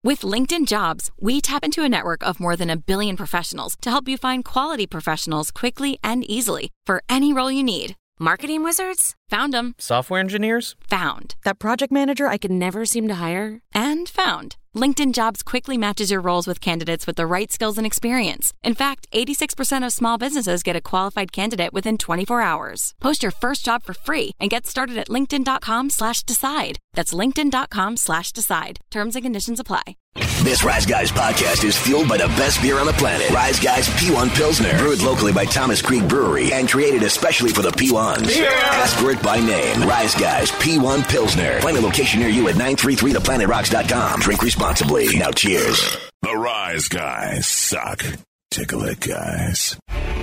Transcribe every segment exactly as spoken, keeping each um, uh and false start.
With LinkedIn Jobs, we tap into a network of more than a billion professionals to help you find quality professionals quickly and easily for any role you need. Marketing wizards? Found them. Software engineers? Found. That project manager I could never seem to hire? And found. LinkedIn Jobs quickly matches your roles with candidates with the right skills and experience. In fact, eighty-six percent of small businesses get a qualified candidate within twenty-four hours. Post your first job for free and get started at linkedin.com slash decide. That's linkedin.com slash decide. Terms and conditions apply. This Rise Guys podcast is fueled by the best beer on the planet. Rise Guys P one Pilsner. Brewed locally by Thomas Creek Brewery and created especially for the P ones. Yeah. Ask for it by name. Rise Guys P one Pilsner. Find a location near you at nine three three the planet rocks dot com. Drink responsibly. Now cheers. The Rise Guys suck. Tickle it, guys.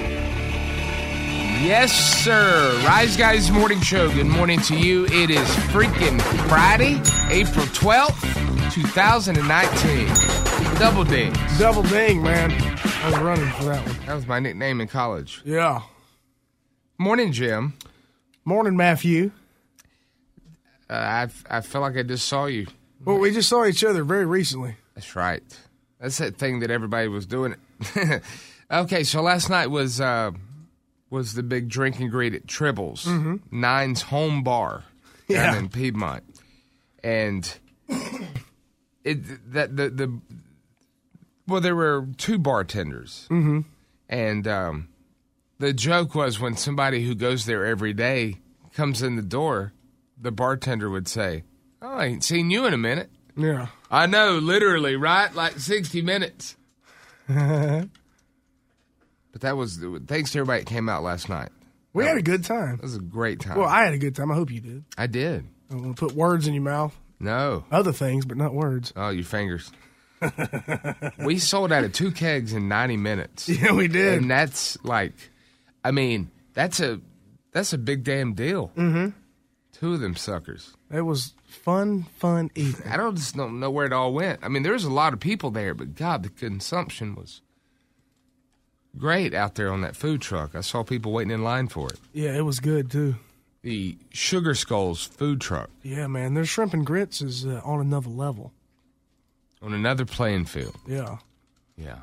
Yes, sir. Rise Guys Morning Show. Good morning to you. It is freaking Friday, April twelfth, twenty nineteen. Double ding. Double ding, man. I was running for that one. That was my nickname in college. Yeah. Morning, Jim. Morning, Matthew. Uh, I I feel like I just saw you. Well, we just saw each other very recently. That's right. That's that thing that everybody was doing. Okay, so last night was uh, was the big drink and greet at Tribbles, mm-hmm. Nine's home bar down yeah. in Piedmont, and it that the the well there were two bartenders, mm-hmm. and um, the joke was when somebody who goes there every day comes in the door, the bartender would say, "Oh, I ain't seen you in a minute." Yeah. I know, literally, right? Like sixty minutes. But that was, thanks to everybody that came out last night. We that had was, a good time. It was a great time. Well, I had a good time. I hope you did. I did. I don't want to put words in your mouth. No. Other things, but not words. Oh, your fingers. We sold out of two kegs in ninety minutes. Yeah, we did. And that's like, I mean, that's a that's a big damn deal. Mm-hmm. Two of them suckers. It was fun, fun evening. I don't just don't know where it all went. I mean, there was a lot of people there, but God, the consumption was great out there on that food truck. I saw people waiting in line for it. Yeah, it was good, too. The Sugar Skulls food truck. Yeah, man. Their shrimp and grits is uh, on another level. On another playing field. Yeah. Yeah.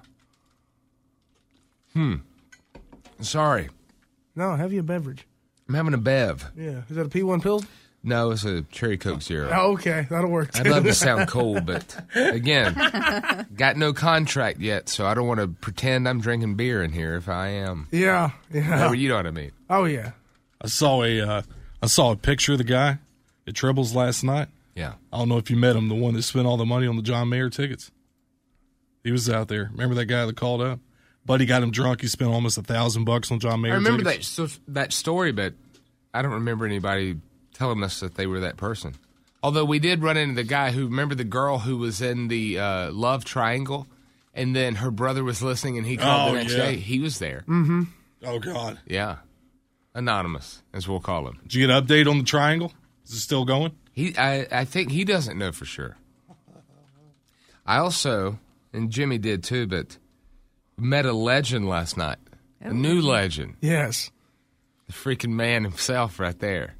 Hmm. Sorry. No, have you a beverage? I'm having a Bev. Yeah. Is that a P one Pilsner? No, it's a Cherry Coke Zero. Oh, okay. That'll work, too. I'd love to sound cool, but again, got no contract yet, so I don't want to pretend I'm drinking beer in here if I am. Yeah, yeah. No, you know what I mean. Oh, yeah. I saw a, uh, I saw a picture of the guy at Tribbles last night. Yeah. I don't know if you met him, the one that spent all the money on the John Mayer tickets. He was out there. Remember that guy that called up? Buddy got him drunk. He spent almost a thousand bucks on John Mayer I remember tickets. that that story, but I don't remember anybody telling us that they were that person. Although we did run into the guy who, remember the girl who was in the uh, Love Triangle, and then her brother was listening, and he called oh, the next yeah. day. He was there. Mm-hmm. Oh, God. Yeah. Anonymous, as we'll call him. Did you get an update on the triangle? Is it still going? He, I, I think he doesn't know for sure. I also, and Jimmy did too, but met a legend last night. Oh. A new legend. Yes. The freaking man himself right there.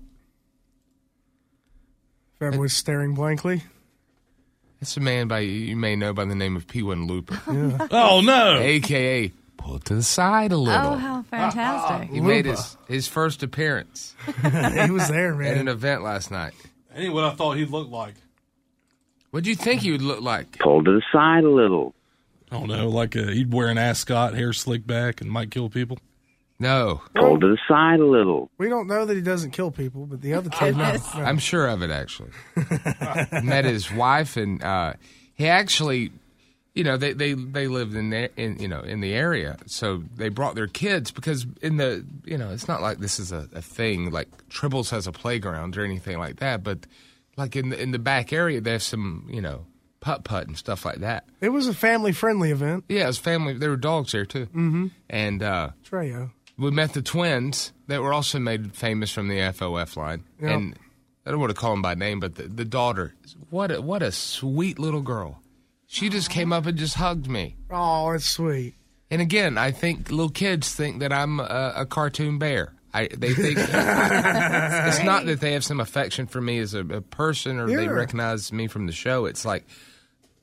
If everyone's staring blankly. That's a man by you may know by the name of P one Looper. Yeah. Oh, no. A K A pull to the side a little. Oh, how fantastic. He made his, his first appearance. He was there, man. At an event last night. That ain't what I thought he'd look like. What do you think he would look like? Pull to the side a little. I don't know, like a, he'd wear an ascot, hair slicked back, and might kill people. No. Pull to the side a little. We don't know that he doesn't kill people, but the other two know. No. I'm sure of it, actually. Met his wife, and uh, he actually, you know, they, they, they lived in, the, in you know in the area, so they brought their kids because in the you know it's not like this is a, a thing like Tribbles has a playground or anything like that, but like in the, in the back area they have some you know putt putt and stuff like that. It was a family friendly event. Yeah, it was family. There were dogs there too, mm-hmm. and uh, Trejo. We met the twins that were also made famous from the F O F line. Yep. And I don't want to call them by name, but the, the daughter, what a, what a sweet little girl. She just came up and just hugged me. Oh, it's sweet. And again, I think little kids think that I'm a, a cartoon bear. I, they think it's not that they have some affection for me as a, a person or yeah. they recognize me from the show. It's like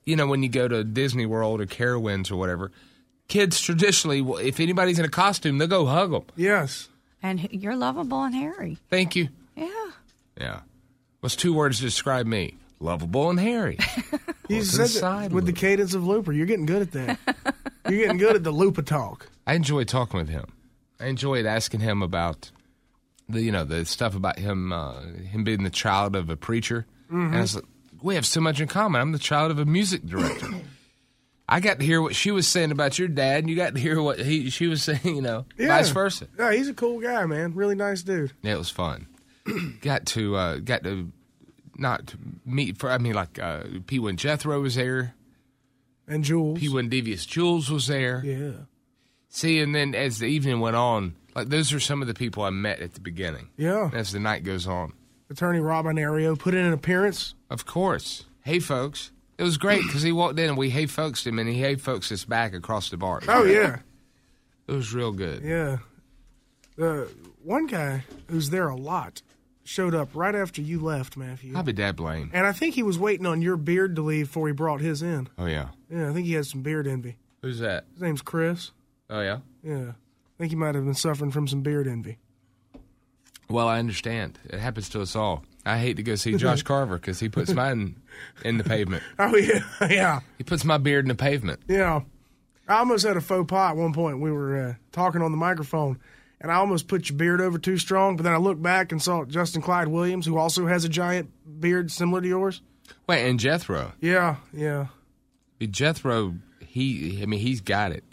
you know, when you go to Disney World or Carowinds or whatever, kids traditionally, if anybody's in a costume, they'll go hug them. Yes. And h- you're lovable and hairy. Thank you. Yeah. Yeah. What's two words to describe me? Lovable and hairy. You to said the that side a with the little. cadence of Looper. You're getting good at that. You're getting good at the Looper talk. I enjoyed talking with him. I enjoyed asking him about the, you know, the stuff about him, uh, him being the child of a preacher. Mm-hmm. And I was like, we have so much in common. I'm the child of a music director. I got to hear what she was saying about your dad, and you got to hear what he she was saying, you know, Yeah. vice versa. Yeah, he's a cool guy, man. Really nice dude. Yeah, it was fun. got to uh, got to not meet for. I mean, like uh, P one Jethro was there. And Jules. P one Devious Jules was there. Yeah. See, and then as the evening went on, like those are some of the people I met at the beginning. Yeah. As the night goes on, Attorney Rob Inario put in an appearance. of course. Hey, folks. It was great because he walked in and we hey folksed him, and he hey folks us back across the bar. Oh, yeah. It was real good. Yeah. The one guy who's there a lot showed up right after you left, Matthew. I'll be dad blame. And I think he was waiting on your beard to leave before he brought his in. Oh yeah. Yeah, I think he had some beard envy. Who's that? His name's Chris. Oh yeah. Yeah. I think he might have been suffering from some beard envy. Well, I understand. It happens to us all. I hate to go see Josh Carver because he puts mine in the pavement. Oh, yeah. Yeah. He puts my beard in the pavement. Yeah. I almost had a faux pas at one point. We were uh, talking on the microphone, and I almost put your beard over too strong, but then I looked back and saw Justin Clyde Williams, who also has a giant beard similar to yours. Wait, and Jethro. Yeah, yeah. Jethro, he, I mean, he's got it.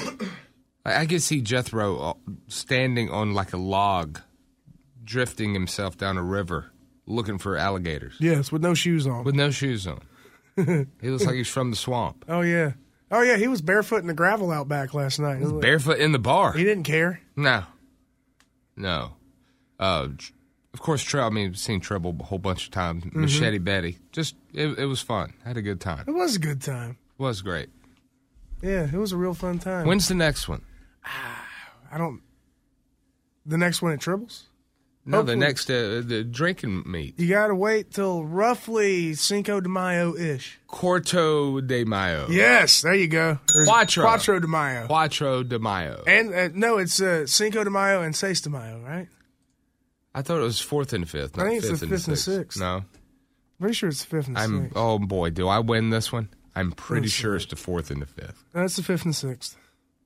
I I could see Jethro standing on like a log, drifting himself down a river, looking for alligators Yes, with no shoes on. with no shoes on. He looks like he's from the swamp. Oh, yeah. Oh, yeah, he was barefoot in the gravel out back last night. It was like- Barefoot in the bar. He didn't care. No. No. Uh, tr- of course, Tre- I mean, seen Treble a whole bunch of times. Machete Betty. Just, it, it was fun. I had a good time. It was a good time. It was great. Yeah, it was a real fun time. When's the next one? I don't... The next one at Tribbles? No, Hopefully. the next, uh, the drinking meet. You got to wait till roughly Cinco de Mayo-ish. Corto de Mayo. Yes, there you go. There's Cuatro. Cuatro de Mayo. Cuatro de Mayo. And uh, no, it's uh, Cinco de Mayo and Seis de Mayo, right? I thought it was fourth and fifth. I Not think it's fifth the and fifth and sixth. sixth. No, Pretty sure it's the fifth and I'm. sixth. Oh boy, do I win this one? I'm pretty Let's sure see. it's the fourth and the fifth. That's the fifth and sixth.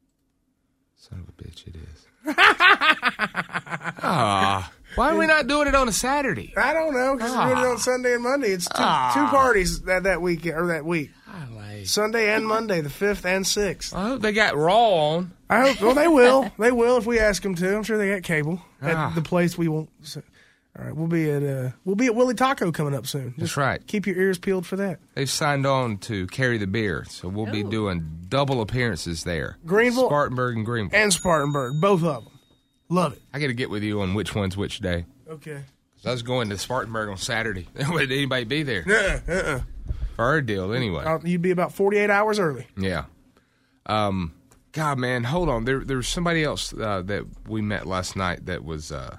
Son of a bitch, it is. Ah, why are we not doing it on a Saturday? I don't know because we're doing it on Sunday and Monday. It's two, two parties that that week or that week. Sunday and Monday, the fifth and sixth. I hope they got Raw on. I hope. Well, they will. They will if we ask them to. I'm sure they got cable at Ah. the place we won't. So, all right, we'll be at uh, we'll be at Willie Taco coming up soon. That's right. Keep your ears peeled for that. They've signed on to carry the beer, so we'll be doing double appearances there. Greenville? Spartanburg, and Greenville. And Spartanburg, both of them. Love it. I got to get with you on which one's which day. Okay. 'Cause I was going to Spartanburg on Saturday. Would anybody be there? Uh-uh, uh-uh. For our deal, anyway. Uh, you'd be about forty-eight hours early. Yeah. Um, God, man, hold on. There, there was somebody else uh, that we met last night that was. Uh,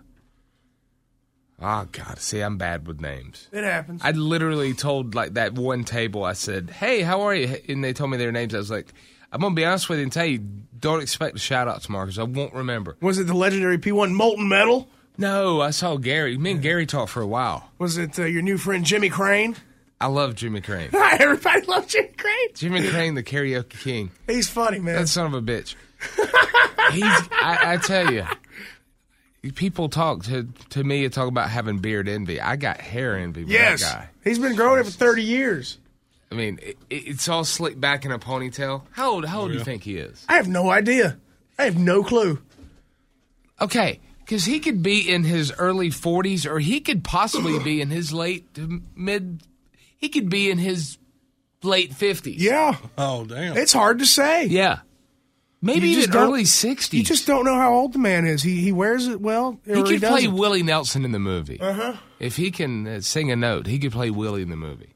oh God, see, I'm bad with names. It happens. I literally told like that one table. I said, "Hey, how are you?" And they told me their names. I was like, "I'm gonna be honest with you and tell you, don't expect a shout out tomorrow because I won't remember." Was it the legendary P one Molten Metal? No, I saw Gary. Me and Gary talked for a while. Was it uh, your new friend Jimmy Crane? I love Jimmy Crane. Everybody loves Jimmy Crane. Jimmy Crane, the karaoke king. He's funny, man. That son of a bitch. He's. I, I tell you, people talk to to me and talk about having beard envy. I got hair envy with yes. that guy. He's been growing it for thirty years. I mean, it, it's all slicked back in a ponytail. How old? How old do you think he is? I have no idea. I have no clue. Okay, because he could be in his early forties, or he could possibly be in his late to mid. He could be in his late fifties. Yeah. Oh, damn. It's hard to say. Yeah. Maybe You just even don't- early sixties. You just don't know how old the man is. He he wears it well. He or could play doesn't. Willie Nelson in the movie. Uh-huh. If he can uh, sing a note, he could play Willie in the movie.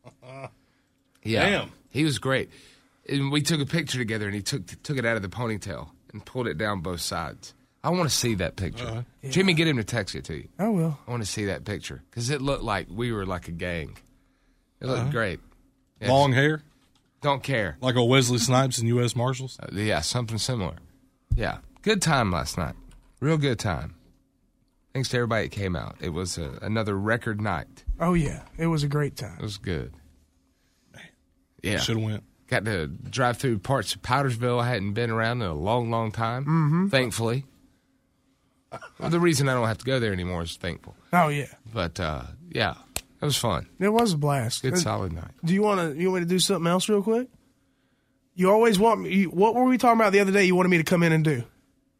Yeah, Damn. he was great. And we took a picture together, and he took took it out of the ponytail and pulled it down both sides. I want to see that picture. Uh-huh. Jimmy, get him to text it to you. I will. I want to see that picture because it looked like we were like a gang. It looked great. Yeah, Long hair? Don't care. Like a Wesley Snipes and U S Marshals? Uh, yeah, something similar. Yeah. Good time last night. Real good time. Thanks to everybody that came out. It was a, another record night. Oh, yeah. It was a great time. It was good. Yeah. Should have went. Got to drive through parts of Powdersville I hadn't been around in a long, long time, mm-hmm. thankfully. Well, the reason I don't have to go there anymore is thankful. Oh, yeah. But, uh, yeah, it was fun. It was a blast. Good, uh, solid night. Do you want to you want me to do something else real quick? You always want me. You, what were we talking about the other day you wanted me to come in and do?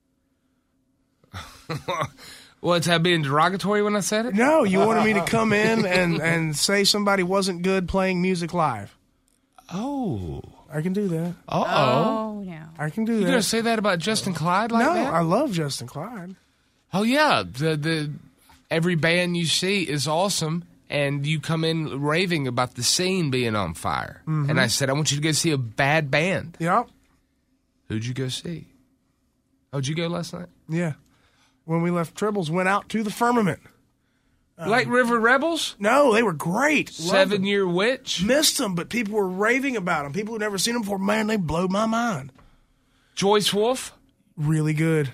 Was that being derogatory when I said it? No, you wanted me to come in and, and say somebody wasn't good playing music live. Oh. I can do that. Uh-oh. Oh, no. I can do You that. going to say that about Justin Clyde like no, that? I love Justin Clyde. Oh, yeah. The the every band you see is awesome, and you come in raving about the scene being on fire. Mm-hmm. And I said, I want you to go see a bad band. Yep. Who'd you go see? Oh, did you go last night? Yeah. When we left Tribbles, went out to the Firmament. Um, Lake River Rebels? No, they were great. Seven Year Witch? Missed them, but people were raving about them. People who'd never seen them before, man, they blew my mind. Joyce Wolf? Really good.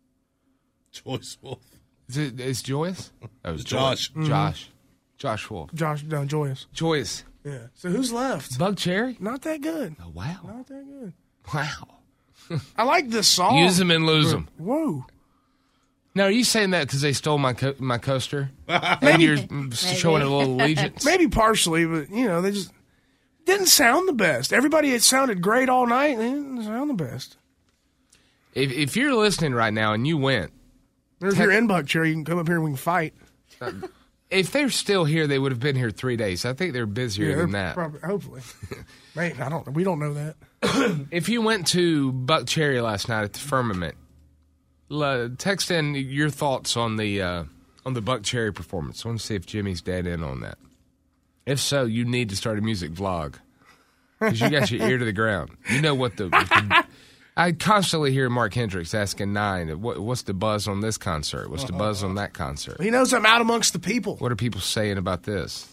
Joyce Wolf. Is it is Joyce? That was Josh. Joyce. Josh. Josh Wolf. Josh, no, Joyous. Joyce. Yeah. So who's left? Bug Cherry? Not that good. Oh, wow. Not that good. Wow. I like this song. Use them and lose them. Whoa. Now, are you saying that because they stole my co- my coaster? And you're showing a little allegiance? Maybe partially, but, you know, they just didn't sound the best. Everybody had sounded great all night, and they didn't sound the best. If, if you're listening right now and you went, Or if Tech- you're in Buckcherry, you can come up here and we can fight. if they're still here, they would have been here three days. I think they're busier Yeah, than they're that. Probably, hopefully. Man, I don't. We don't know that. If you went to Buck Cherry last night at the Firmament, l- text in your thoughts on the uh, on the Buck Cherry performance. I want to see if Jimmy's dead in on that. If so, you need to start a music vlog because you got your ear to the ground. You know what the. What the I constantly hear Mark Hendricks asking Nine, what, what's the buzz on this concert? What's the buzz on that concert? He knows I'm out amongst the people. What are people saying about this?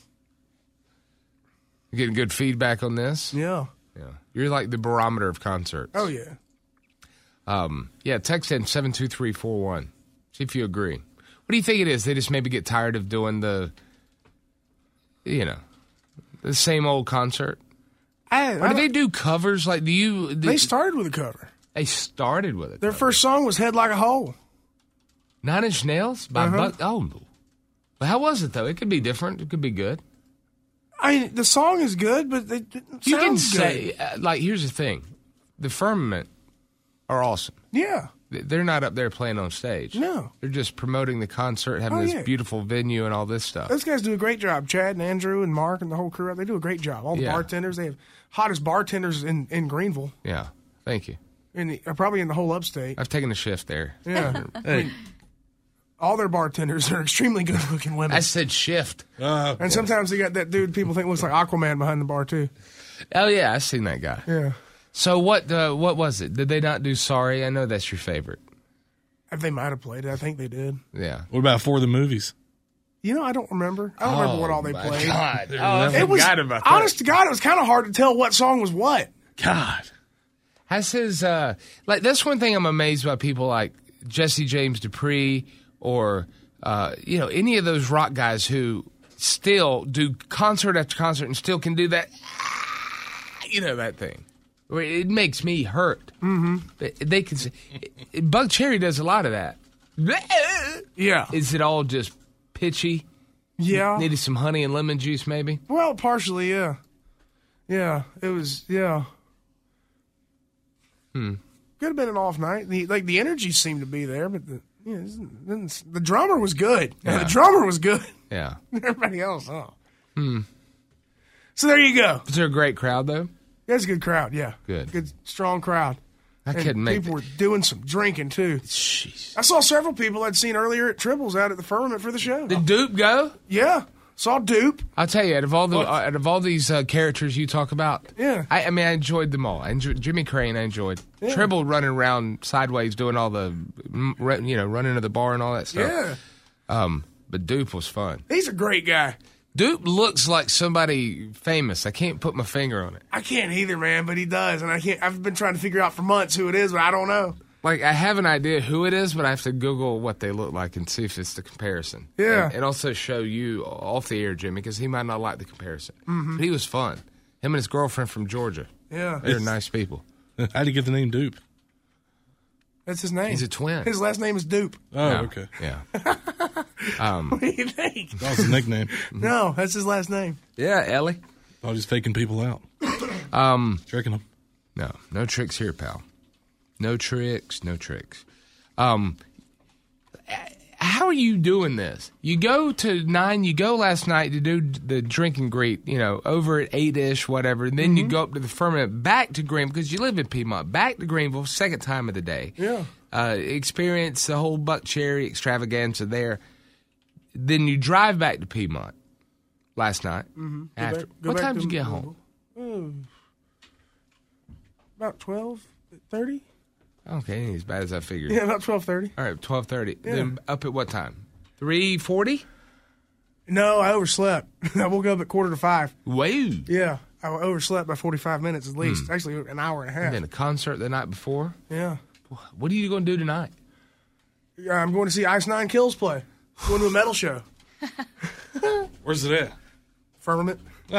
You getting good feedback on this? Yeah. Yeah. You're like the barometer of concerts. Oh, yeah. Um, yeah, text in seven two three four one. See if you agree. What do you think it is? They just maybe get tired of doing the, you know, the same old concert? I, Or I do they do covers? Like, do you... Do, they started with a cover. They started with it. Their first song was Head Like a Hole. Nine Inch Nails by Uh-huh. Buck... Oh, well, how was it, though? It could be different. It could be good. I mean, the song is good, but it didn't You can sound say... good. Uh, like, here's the thing. The Firmament are awesome. Yeah. They're not up there playing on stage. No. They're just promoting the concert, having Oh, this yeah. beautiful venue and all this stuff. Those guys do a great job. Chad and Andrew and Mark and the whole crew, they do a great job. All the Yeah. bartenders, they have hottest bartenders in, in Greenville, Yeah. Thank you. in the, uh, probably in the whole upstate. I've taken a shift there. Yeah. I mean, all their bartenders are extremely good looking women. I said shift. Uh, and sometimes they got that dude people think looks like Aquaman behind the bar, too. Oh, yeah. I've seen that guy. Yeah. So what uh, What was it? Did they not do Sorry? I know that's your favorite. They might have played it. I think they did. Yeah. what about For the Movies? You know, I don't remember. I don't remember what all they my played. God. Oh, I It was, forgot about that. honest to God, it was kind of hard to tell what song was what. God. Has his, uh, like, that's one thing I'm amazed by people like Jesse James Dupree or, uh, you know, any of those rock guys who still do concert after concert and still can do that, you know, that thing. Where it makes me hurt. Mm-hmm. They, they can say, Buck Cherry does a lot of that. Yeah. Is it all just pitchy? Yeah. Needed some honey and lemon juice, maybe? Well, partially, yeah. Yeah, it was, yeah. Hmm. Could have been an off night. The, like, the energy seemed to be there, but the, you know, it didn't- didn't- the drummer was good. Yeah. The drummer was good. Yeah. Everybody else, oh. Hmm. So there you go. Was there a great crowd, though? That's a good crowd, yeah. Good. Good, strong crowd. I And couldn't make people it. were doing some drinking, too. Jeez. I saw several people I'd seen earlier at Tribbles out at the Firmament for the show. Did Dupe go? Yeah. Saw Dupe. I'll tell you, out of all the uh, out of all these uh, characters you talk about, Yeah. I, I mean, I enjoyed them all. I enjoyed Jimmy Crane. I enjoyed Yeah. Tribble running around sideways, doing all the, mm, re- you know, running to the bar and all that stuff. Yeah. Um, but Dupe was fun. He's a great guy. Dupe looks like somebody famous. I can't put my finger on it. I can't either, man, but he does, and I can't. I've been trying to figure out for months who it is, but I don't know. Like, I have an idea who it is, but I have to Google what they look like and see if it's the comparison. Yeah. And, and also show you off the air, Jimmy, because he might not like the comparison. Mm-hmm. But he was fun. Him and his girlfriend from Georgia. Yeah. They're nice people. How'd you get the name Dupe? That's his name. He's a twin. His last name is Dupe. Oh, No. okay. Yeah. What do you think? That was his nickname. No, that's his last name. Yeah, Ellie. Thought he was faking people out. Um, Tricking them. no, no tricks here, pal. No tricks, no tricks. Um, how are you doing this? You go to nine, you go last night to do the drink and greet, you know, over at eight-ish, whatever, and then Mm-hmm. you go up to the firmament, back to Greenville, because you live in Piedmont, back to Greenville, second time of the day. Yeah. Uh, experience the whole Buck Cherry extravaganza there. Then you drive back to Piedmont last night. Mm-hmm. After. back- go what back time to- did you get home? About twelve thirty? Okay, ain't as bad as I figured. Yeah, about twelve thirty. All right, twelve thirty. Yeah. Then up at what time? three forty? No, I overslept. I woke up at quarter to five. Wow. Yeah, I overslept by forty-five minutes at Hmm. least. Actually, an hour and a half. And then a concert the night before. Yeah. What are you going to do tonight? Yeah, I'm going to see Ice Nine Kills play. Going to a metal show. Where's it at? Firmament.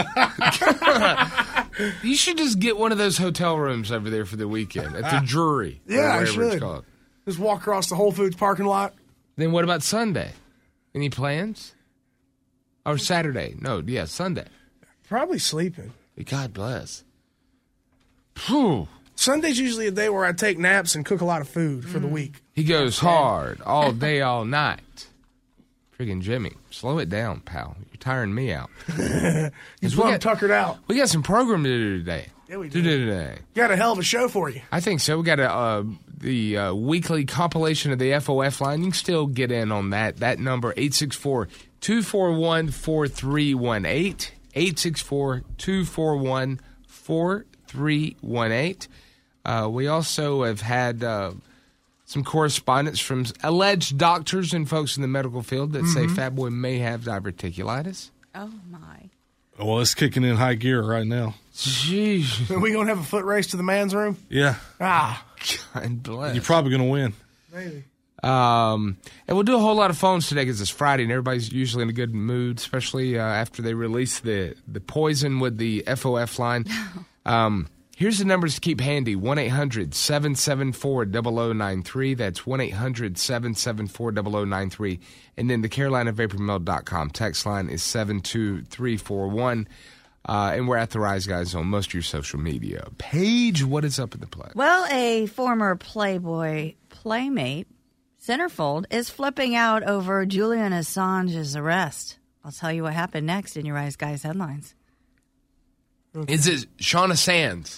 You should just get one of those hotel rooms over there for the weekend at the Drury. or Yeah, I whatever it's should. called. Just walk across the Whole Foods parking lot. Then what about Sunday? Any plans? Or Saturday? No, yeah, Sunday. Probably sleeping. God bless. Phew. Sunday's usually a day where I take naps and cook a lot of food for the week. He goes hard all day, all night. Friggin' Jimmy, slow it down, pal. You're tiring me out. You we plumb got- tuckered out. We got some program to do today. Yeah, we To do. do today. Got a hell of a show for you. I think so. We got a, uh, the uh, weekly compilation of the F O F line. You can still get in on that. That number, eight six four, two four one, four three one eight. eight six four, two four one, four three one eight. Uh, we also have had uh, some correspondence from alleged doctors and folks in the medical field that say Fat Boy may have diverticulitis. Oh, my. Well, it's kicking in high gear right now. Jeez. Are we going to have a foot race to the man's room? Yeah. Ah, God bless. You're probably going to win. maybe. Um, and we'll do a whole lot of phones today because it's Friday and everybody's usually in a good mood, especially uh, after they release the, the poison with the F O F line. Um, here's the numbers to keep handy. one eight hundred, seven seven four, zero zero nine three. That's one eight hundred, seven seven four, zero zero nine three. And then the Carolina Vapor Mill dot com text line is seven two three four one. Uh, and we're at the Rise Guys on most of your social media. Paige, what is up in the play? Well, a former Playboy playmate, Centerfold, is flipping out over Julian Assange's arrest. I'll tell you what happened next in your Rise Guys headlines. Is it Shauna Sands?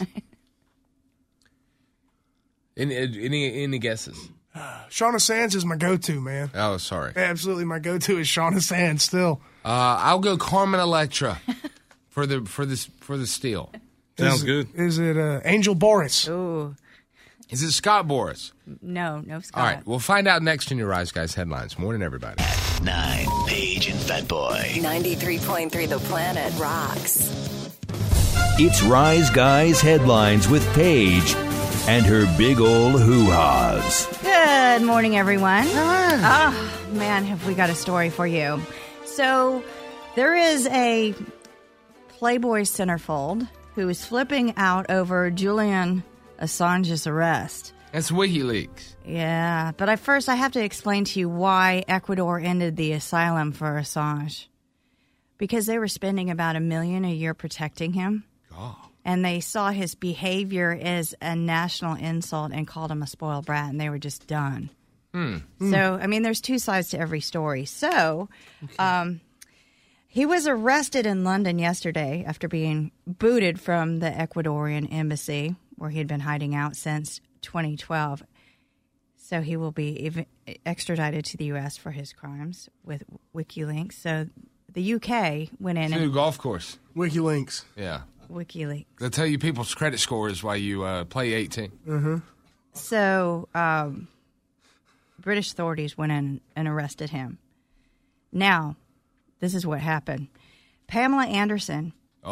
any, any any guesses? Shauna Sands is my go-to, man. Oh, sorry. Uh, Absolutely, my go-to is Shauna Sands still. I'll go Carmen Electra for the for this for the steal. Sounds Is- good. Is it uh, Angel Boris? Ooh, Is it Scott Boris? no, no, Scott. All right, we'll find out next in your Rise Guys headlines. Morning, everybody. Nine, Paige and Fat Boy. ninety-three point three The Planet rocks. It's Rise Guys Headlines with Paige and her big old hoo-has. Good morning, everyone. Oh, man, have we got a story for you. So, there is a Playboy centerfold who is flipping out over Julian Assange's arrest. That's WikiLeaks. Yeah, but at first I have to explain to you why Ecuador ended the asylum for Assange. Because they were spending about a million a year protecting him. Oh. And they saw his behavior as a national insult and called him a spoiled brat, and they were just done. Hmm. So, I mean, there's two sides to every story. So, um, he was arrested in London yesterday after being booted from the Ecuadorian embassy, where he had been hiding out since twenty twelve. So he will be ev- extradited to the U S for his crimes with WikiLeaks. So the U K went in To the and golf course. WikiLeaks. Yeah. WikiLeaks. They'll tell you people's credit scores while you uh, play eighteen. Mm-hmm. So um, British authorities went in and arrested him. Now, this is what happened. Pamela Anderson.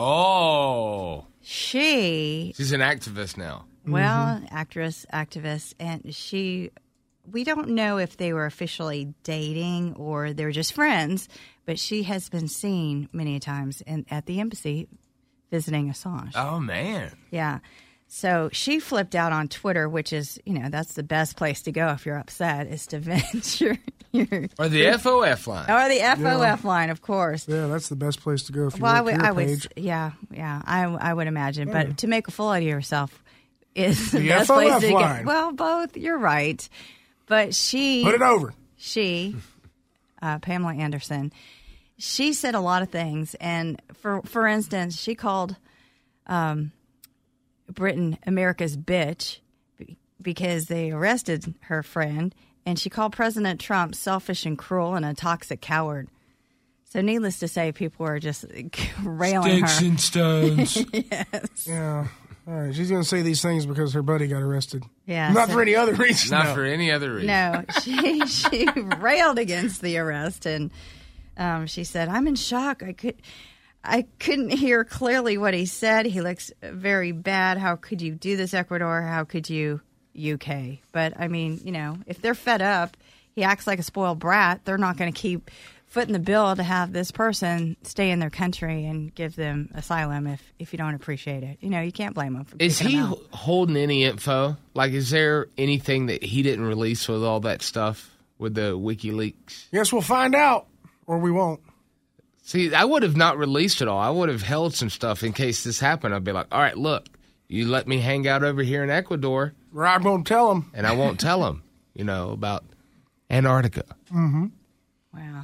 Oh. She. She's an activist now. Well, mm-hmm. actress, activist, and she. We don't know if they were officially dating or they were just friends, but she has been seen many times in, at the embassy visiting Assange. Oh, man. Yeah. So she flipped out on Twitter, which is, you know, that's the best place to go if you're upset, is to vent your... your or the F O F line. Or the F O F yeah. line, of course. Yeah, that's the best place to go if you well, like I would, your I page. would, yeah, yeah, I, I would imagine. Yeah. But to make a fool out of yourself is the, the best F O F place to line. get. Well, both, you're right. But she... Put it over. She, uh, Pamela Anderson, she said a lot of things. And for for instance, she called um, Britain America's bitch because they arrested her friend. And she called President Trump selfish and cruel and a toxic coward. So needless to say, people were just railing Sticks her. and stones. Yes. Yeah. All right. She's going to say these things because her buddy got arrested. Yeah. Not so, for any other reason. Not no. for any other reason. No. She, she railed against the arrest. And um, she said, I'm in shock. I could... I couldn't hear clearly what he said. He looks very bad. How could you do this, Ecuador? How could you, U K? But, I mean, you know, if they're fed up, he acts like a spoiled brat. They're not going to keep footing the bill to have this person stay in their country and give them asylum if, if you don't appreciate it. You know, you can't blame him for Is kicking he them out. holding any info? Like, is there anything that he didn't release with all that stuff with the WikiLeaks? Yes, we'll find out, or we won't. See, I would have not released it all. I would have held some stuff in case this happened. I'd be like, all right, look, you let me hang out over here in Ecuador. Or I won't tell him. And I won't tell him, you know, about Antarctica. Mm-hmm. Wow.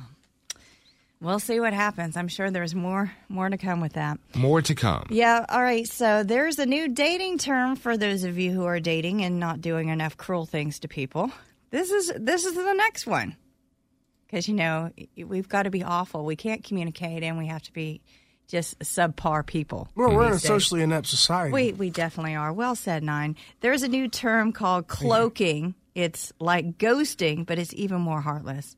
We'll see what happens. I'm sure there's more more to come with that. More to come. Yeah, all right. So there's a new dating term for those of you who are dating and not doing enough cruel things to people. This is this is the next one. Because, you know, we've got to be awful. We can't communicate, and we have to be just subpar people. Well, we're in a days. socially inept society. We we definitely are. Well said, Nine. There's a new term called cloaking. It's like ghosting, but it's even more heartless.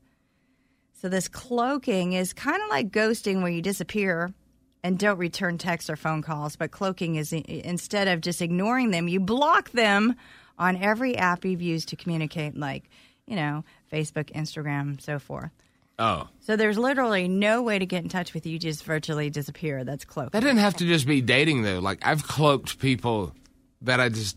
So this cloaking is kind of like ghosting, where you disappear and don't return texts or phone calls. But cloaking is, instead of just ignoring them, you block them on every app you've used to communicate, like, you know, Facebook, Instagram, so forth. Oh. So there's literally no way to get in touch with you. You just virtually disappear. That's cloaking. That didn't have to just be dating, though. Like, I've cloaked people that I just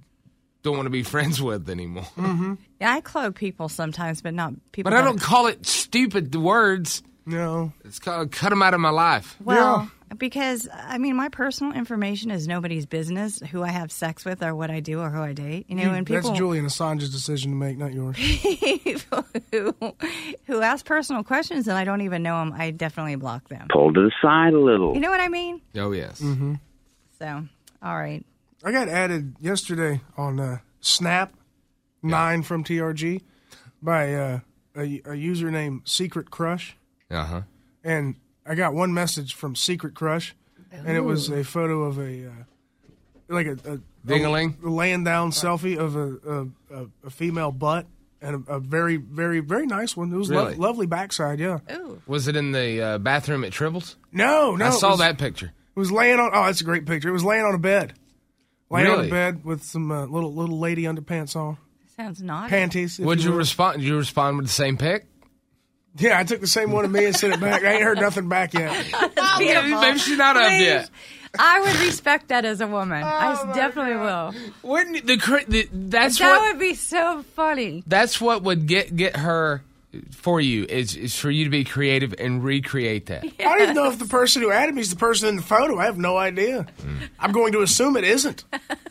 don't want to be friends with anymore. Mm-hmm. Yeah, I cloak people sometimes, but not people. But I that don't call it stupid words. No. It's called cut them out of my life. Well, yeah. Because, I mean, my personal information is nobody's business, who I have sex with or what I do or who I date. You know, You- and people, That's Julian Assange's decision to make, not yours. people who, who ask personal questions and I don't even know them, I definitely block them. Pull to the side a little. You know what I mean? Oh, yes. Mm-hmm. So, all right. I got added yesterday on uh, Snap, nine from T R G, by uh, a, a user named Secret Crush. Uh-huh. And I got one message from Secret Crush, and it was a photo of a, uh, like a, a, Ding-a-ling? a laying down selfie of a, a, a female butt, and a, a very, very, very nice one. It was Really? lo- lovely backside, yeah. Ooh. Was it in the uh, bathroom at Tribbles? No, no. I it saw was- that picture. It was laying on, oh, that's a great picture. It was laying on a bed. Laying on Really? a bed with some uh, little little lady underpants on. Sounds naughty. Panties. if Would you will. respond? Did you respond with the same pic? Yeah, I took the same one of me and sent it back. I ain't heard nothing back yet. That's beautiful. Maybe she's not up Please. yet. I would respect that as a woman. Oh, I definitely will. Wouldn't the, cra- the that's that what would be so funny. that's what would get get her for you is is for you to be creative and recreate that. I don't even know if the person who added me is the person in the photo. I have no idea. I'm going to assume it isn't.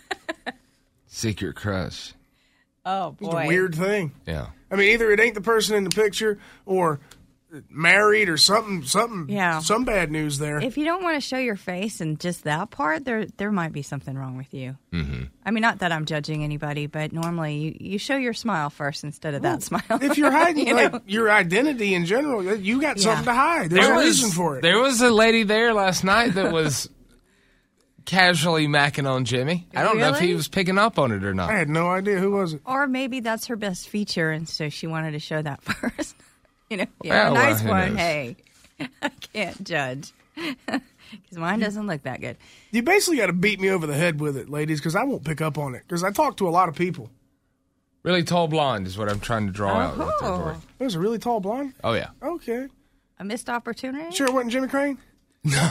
Secret crush. Oh, It's boy. a weird thing. Yeah. I mean, either it ain't the person in the picture or married or something, something, Yeah. some bad news there. If you don't want to show your face and just that part, there there might be something wrong with you. Mm-hmm. I mean, not that I'm judging anybody, but normally you, you show your smile first instead of that smile. If you're hiding You like know? your identity in general, you got Yeah. something to hide. There's a was, reason for it. There was a lady there last night that was casually macking on Jimmy. I don't know if he Really? was picking up on it or not. I had no idea. Who was it? Or maybe that's her best feature, and so she wanted to show that first. You know, yeah, Well, a nice who one. knows? Hey, I can't judge. Because mine doesn't look that good. You basically got to beat me over the head with it, ladies, because I won't pick up on it. Because I talk to a lot of people. Really tall blonde is what I'm trying to draw out right there for you. There's a really tall blonde? Oh, yeah. Okay. A missed opportunity? Sure it wasn't Jimmy Crane? No.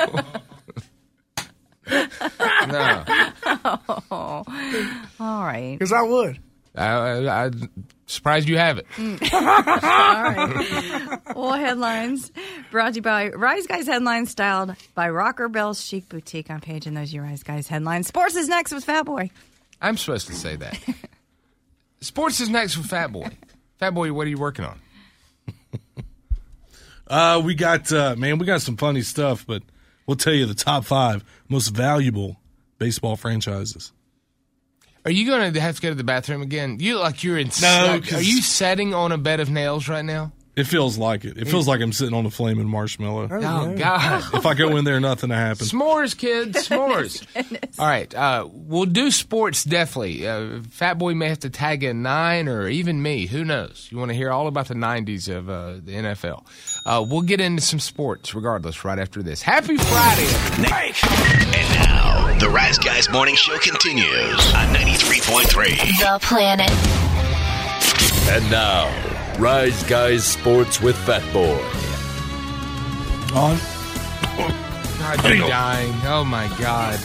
No. Oh. All right. Because I would. I, I, I'm surprised you have it. All right. Well, headlines brought to you by Rise Guys Headlines, styled by Rocker Bell's Chic Boutique on Page and those you Rise Guys headlines. Sports is next with Fat Boy. I'm supposed to say that. Sports is next with Fat Boy. Fat Boy, what are you working on? uh, we got, uh, man, we got some funny stuff, but we'll tell you the top five most valuable baseball franchises. Are you going to have to go to the bathroom again? You look like you're in. No, Are you sitting on a bed of nails right now? It feels like it. It feels like I'm sitting on a flaming marshmallow. Oh, oh God. If I go in there, nothing happens. S'mores, kids. S'mores. All right. Uh, we'll do sports, definitely. Uh, Fat Boy may have to tag in nine or even me. Who knows? You want to hear all about the nineties of uh, the N F L. Uh, we'll get into some sports regardless right after this. Happy Friday, everybody. And now, the Rise Guys Morning Show continues on ninety-three point three. The Planet. And now, Rise Guys Sports with Fat Boy. On. God, you're dying. Oh, my God.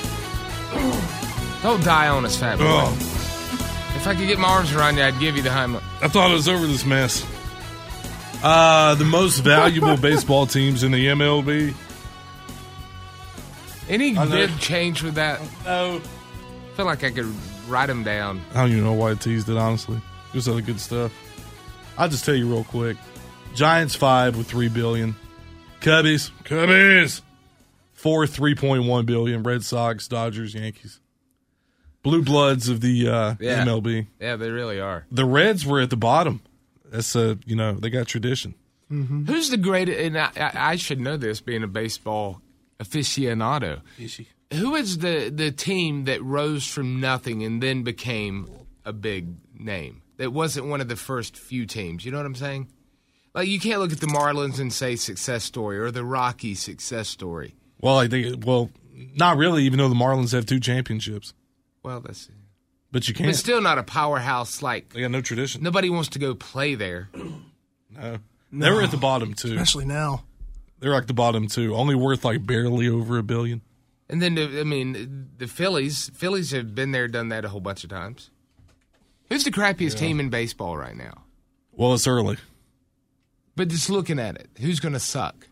Don't die on us, Fat Boy. Oh. If I could get my arms around you, I'd give you the high. Mo- I thought it was over this mess. Uh, the most valuable baseball teams in the M L B. Any I know. big change with that? No. I feel like I could write them down. I don't even know why I teased it, honestly. It was other good stuff. I'll just tell you real quick. Giants five with three billion. Cubbies, Cubbies, four three point one billion. Red Sox, Dodgers, Yankees. Blue Bloods of the uh, Yeah. M L B. Yeah, they really are. The Reds were at the bottom. That's uh, you know, they got tradition. Mm-hmm. Who's the greatest? And I, I, I should know this, being a baseball aficionado. Who is the the team that rose from nothing and then became a big name? That wasn't one of the first few teams. You know what I'm saying? Like, you can't look at the Marlins and say success story, or the Rockies success story. Well, I think, well, not really, even though the Marlins have two championships. Well, that's But you can't. But still not a powerhouse. Like, they got no tradition. Nobody wants to go play there. No. They were at the bottom, too. Especially now. They're like the bottom, too. Only worth like barely over a billion. And then, I mean, the Phillies. Phillies have been there, done that a whole bunch of times. Who's the crappiest Yeah. team in baseball right now? Well, it's early. But just looking at it, who's going to suck?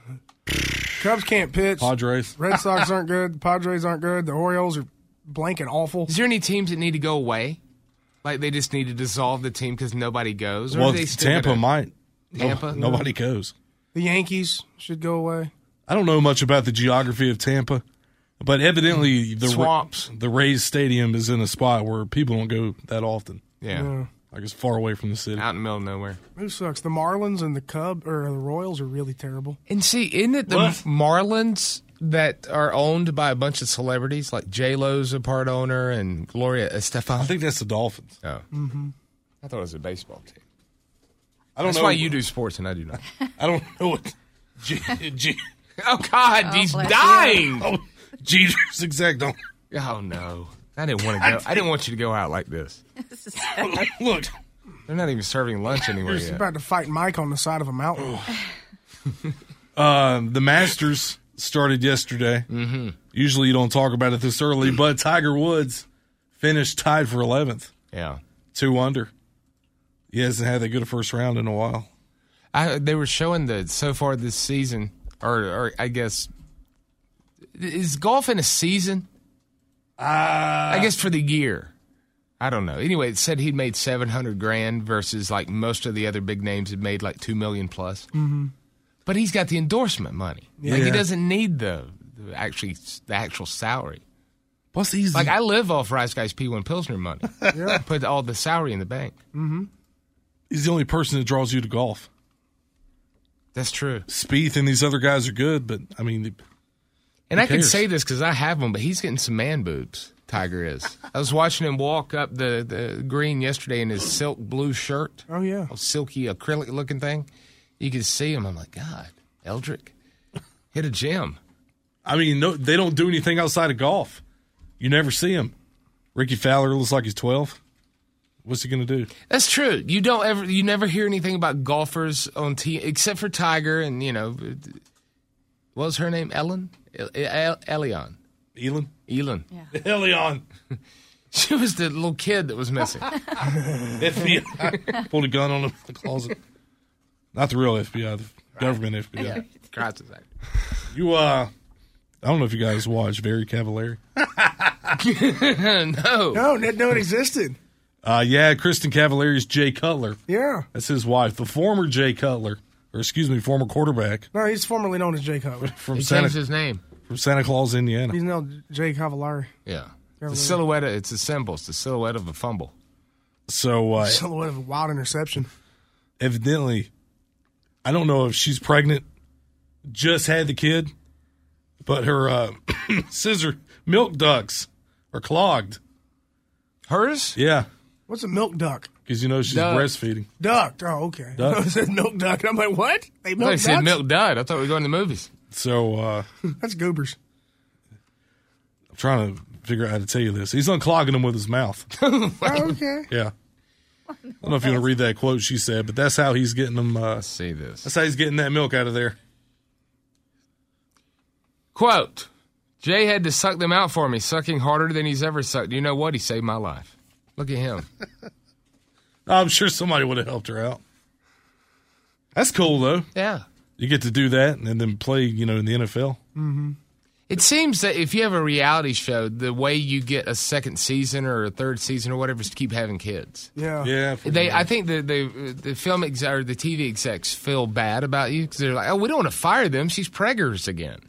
Cubs can't pitch. Padres. Red Sox aren't good. The Padres aren't good. The Orioles are blank and awful. Is there any teams that need to go away? Like they just need to dissolve the team because nobody goes? Or Well, are they still Tampa gonna- might. Tampa? No, nobody goes. The Yankees should go away. I don't know much about the geography of Tampa, but evidently the Swamps. the Rays Stadium is in a spot where people don't go that often. Yeah. Yeah. Like it's far away from the city. Out in the middle of nowhere. Who sucks? The Marlins and the Cub or the Royals are really terrible. And see, isn't it the What? Marlins that are owned by a bunch of celebrities? Like J-Lo's a part owner and Gloria Estefan? I think that's the Dolphins. Oh. Mm-hmm. I thought it was a baseball team. I don't That's know. why you do sports and I do not. I don't know what. G, G, Oh, God, Oh, he's bless dying. oh, Jeter's exact. Don't Oh, no. I didn't want to go. I didn't want you to go out like this. look. They're not even serving lunch anywhere He's yet. about to fight Mike on the side of a mountain. Uh, the Masters started yesterday. Mm-hmm. Usually you don't talk about it this early, but Tiger Woods finished tied for eleventh, Yeah. two under. He hasn't had that good a first round in a while. I, they were showing that so far this season, or, or I guess, is golf in a season? Uh, I guess for the year. I don't know. Anyway, it said he'd made seven hundred grand versus like most of the other big names had made like two million plus. Mm-hmm. But he's got the endorsement money. Like he Yeah. doesn't need the, the actually the actual salary. Plus, he's Like I live off Rise Guys P one Pilsner money. Yeah. Put all the salary in the bank. Mm-hmm. he's the only person that draws you to golf. That's true. Spieth and these other guys are good, but I mean, And Who I can cares? say this because I have him, but he's getting some man boobs. Tiger is. I was watching him walk up the, the green yesterday in his silk blue shirt, Oh, yeah. a silky acrylic looking thing. You could see him. I'm like, God, Eldrick. Hit a gym. I mean, no, they don't do anything outside of golf. You never see him. Ricky Fowler looks like he's twelve. What's he going to do? That's true. You don't ever, you never hear anything about golfers on T, except for Tiger and, you know, what was her name? Ellen? El- El- Elion. Elon? Elon. Yeah. Elion. She was the little kid that was missing. F B I pulled a gun on him in the closet. Not the real F B I, the government F B I. Yeah. Crisis Act. You, uh, I don't know if you guys watch Very Cavallari. No. No, didn't know it existed. Uh, yeah, Kristen Cavallari's Jay Cutler. Yeah. That's his wife. The former Jay Cutler, or excuse me, former quarterback No, he's formerly known as Jay Cutler. from He Santa changed his name. from Santa Claus, Indiana. He's now Jay Cavallari. Yeah. The silhouette, it's a symbol. It's the silhouette of a fumble. So uh, Silhouette of a wild interception. evidently, I don't know if she's pregnant, just had the kid, but her uh, scissor milk ducts are clogged. Hers? Yeah, What's a milk duck? because you know she's Duck. breastfeeding. Duck. Oh, okay. Duck. It said milk duck. I'm like, what? They I thought milk he said ducks? milk dud. I thought we were going to the movies. So uh, That's goobers. I'm trying to figure out how to tell you this. He's unclogging them with his mouth. Oh, okay. Yeah. I don't know if you want to read that quote she said, but that's how he's getting them. Uh, Let's see this. that's how he's getting that milk out of there. Quote, Jay had to suck them out for me, sucking harder than he's ever sucked. You know what? He saved my life. Look at him. I'm sure somebody would have helped her out. That's cool, though. Yeah. You get to do that and then play, you know, in the N F L. It seems that if you have a reality show, the way you get a second season or a third season or whatever is to keep having kids. Yeah. Yeah. They, I think the the the film ex- or the T V execs feel bad about you because they're like, oh, we don't want to fire them. She's preggers again.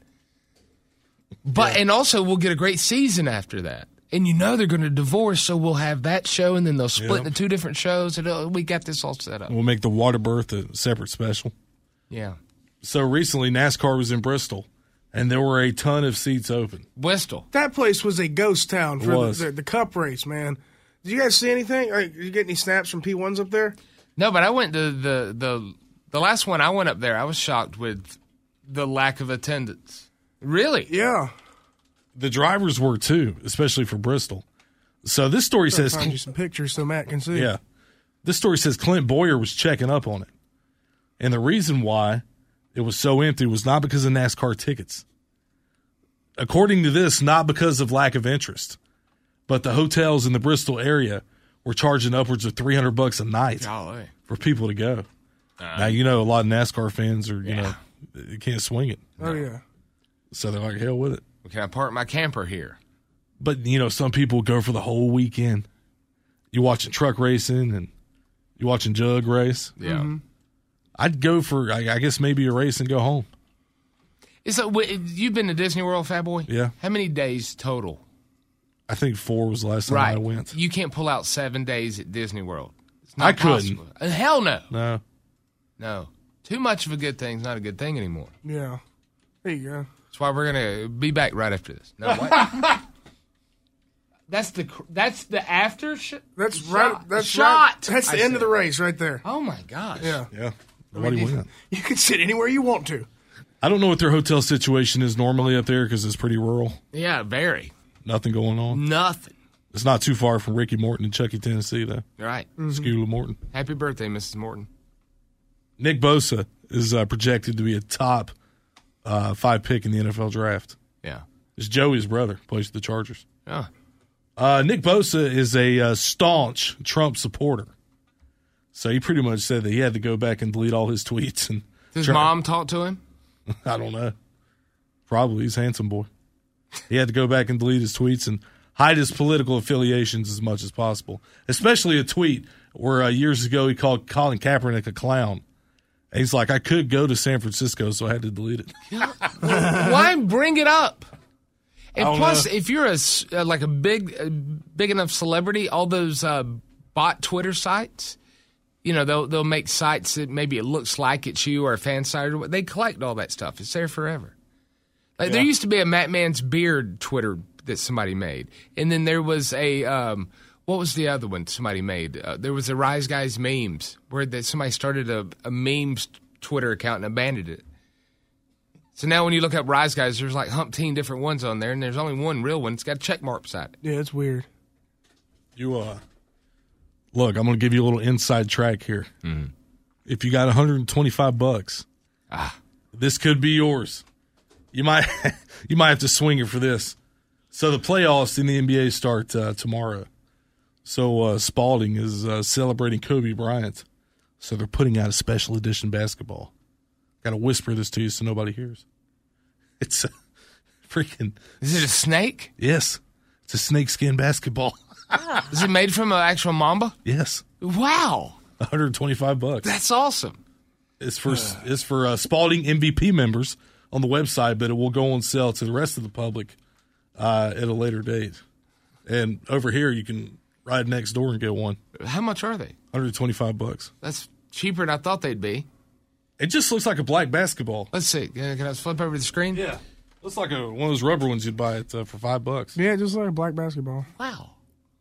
But and also we'll get a great season after that, and you know they're going to divorce, so we'll have that show, and then they'll split Yeah. into two different shows, and oh, we got this all set up. We'll make the water birth a separate special. Yeah, So recently, NASCAR was in Bristol, and there were a ton of seats open. Bristol. That place was a ghost town for It the, was. the, the cup race, man. Did you guys see anything? Like, did you get any snaps from P ones up there? No, but I went to the the the last one I went up there. I was shocked with the lack of attendance. Really? Yeah. The drivers were too, especially for Bristol. So this story I'll says, find you some pictures so Matt can see. yeah, this story says Clint Boyer was checking up on it, and the reason why it was so empty was not because of NASCAR tickets. According to this, not because of lack of interest, but the hotels in the Bristol area were charging upwards of three hundred bucks a night Golly. for people to go. Now, you know, a lot of NASCAR fans are, you know, they can't swing it. Oh, yeah. So they're like, hell with it. Can I park my camper here? But, you know, some people go for the whole weekend. You watching truck racing and you watching jug race. Yeah. I'd go for, I, I guess, maybe a race and go home. Is it, wait, you've been to Disney World, Fat Boy? Yeah. How many days total? I think four was the last time Right. I went. You can't pull out seven days at Disney World. It's I not couldn't. possible. Uh, Hell no. No. No. Too much of a good thing is not a good thing anymore. Yeah. There you go. That's why we're going to be back right after this. No, what? That's the cr- that's the after sh- That's shot. right. That's shot. right. That's the I end of said. the race right there. Oh my gosh. Yeah. Yeah. Nobody went. You can sit anywhere you want to. I don't know what their hotel situation is normally up there because it's pretty rural. Yeah, very. Nothing going on. Nothing. It's not too far from Ricky Morton in Chucky, Tennessee, though. Right. Skula Morton. Happy birthday, Missus Morton. Nick Bosa is uh, projected to be a top uh, five pick in the N F L draft. Yeah. It's Joey's brother, plays for the Chargers. Yeah. Uh, Nick Bosa is a uh, staunch Trump supporter. So he pretty much said that he had to go back and delete all his tweets. And Does try- mom talk to him? I don't know. Probably. He's a handsome boy. He had to go back and delete his tweets and hide his political affiliations as much as possible, especially a tweet where uh, years ago he called Colin Kaepernick a clown. And he's like, I could go to San Francisco, so I had to delete it. Why bring it up? And I don't plus, know. if you're a s- uh, like a big, uh, big enough celebrity, all those uh, bot Twitter sites, you know, they'll they'll make sites that maybe it looks like it's you or a fan site. Or what. They collect all that stuff. It's there forever. Like there used to be a Matt Man's Beard Twitter that somebody made, and then there was a um, what was the other one somebody made? Uh, there was a Rise Guys memes where that somebody started a, a memes Twitter account and abandoned it. So now when you look up Rise Guys, there's like umpteen different ones on there, and there's only one real one. It's got a check mark beside it. Yeah, it's weird. You uh, look, I'm going to give you a little inside track here. Mm-hmm. If you got one hundred twenty-five bucks, ah. this could be yours. You might you might have to swing it for this. So the playoffs in the N B A start uh, tomorrow. So uh, Spalding is uh, celebrating Kobe Bryant. So they're putting out a special edition basketball. Got to whisper this to you so nobody hears. It's a freaking... Is it a snake? Yes. It's a snakeskin basketball. Is it made from an actual mamba? Yes. Wow. one hundred twenty-five bucks. That's awesome. It's for it's for uh, Spalding M V P members on the website, but it will go on sale to the rest of the public uh, at a later date. And over here, you can ride next door and get one. How much are they? one hundred twenty-five bucks. That's cheaper than I thought they'd be. It just looks like a black basketball. Let's see. Can I flip over the screen? Yeah. Looks like a, one of those rubber ones you'd buy it uh, for five bucks. Yeah, just like a black basketball. Wow.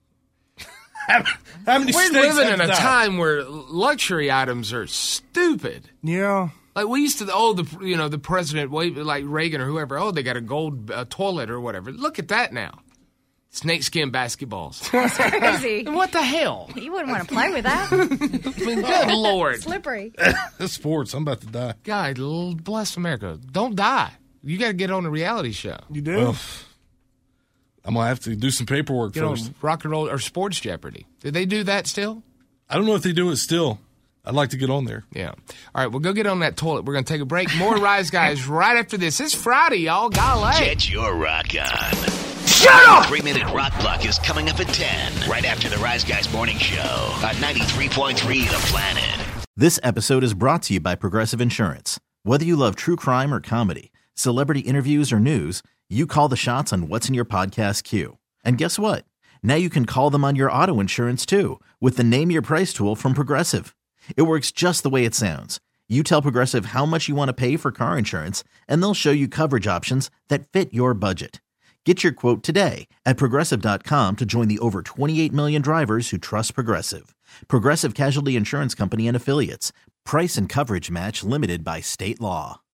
how, how many We're snakes living in a died? time where luxury items are stupid. Yeah. Like we used to, oh, the you know the president, like Reagan or whoever, oh, they got a gold uh, toilet or whatever. Look at that now. Snakeskin basketballs. That's crazy. What the hell? You wouldn't want to play with that. I mean, good Lord. Slippery. This sports. I'm about to die. God, bless America. Don't die. You got to get on a reality show. You do? Well, I'm going to have to do some paperwork Get first. on Rock and Roll or Sports Jeopardy. Did they do that still? I don't know if they do it still. I'd like to get on there. Yeah. All right, well, go get on that toilet. We're going to take a break. More Rise Guys right after this. It's Friday, y'all. Golly. Get your rock on. Shut up! Three-minute rock block is coming up at ten, right after the Rise Guys Morning Show on ninety-three point three The Planet. This episode is brought to you by Progressive Insurance. Whether you love true crime or comedy, celebrity interviews or news, you call the shots on what's in your podcast queue. And guess what? Now you can call them on your auto insurance too with the Name Your Price tool from Progressive. It works just the way it sounds. You tell Progressive how much you want to pay for car insurance, and they'll show you coverage options that fit your budget. Get your quote today at Progressive dot com to join the over twenty-eight million drivers who trust Progressive. Progressive Casualty Insurance Company and Affiliates. Price and coverage match limited by state law.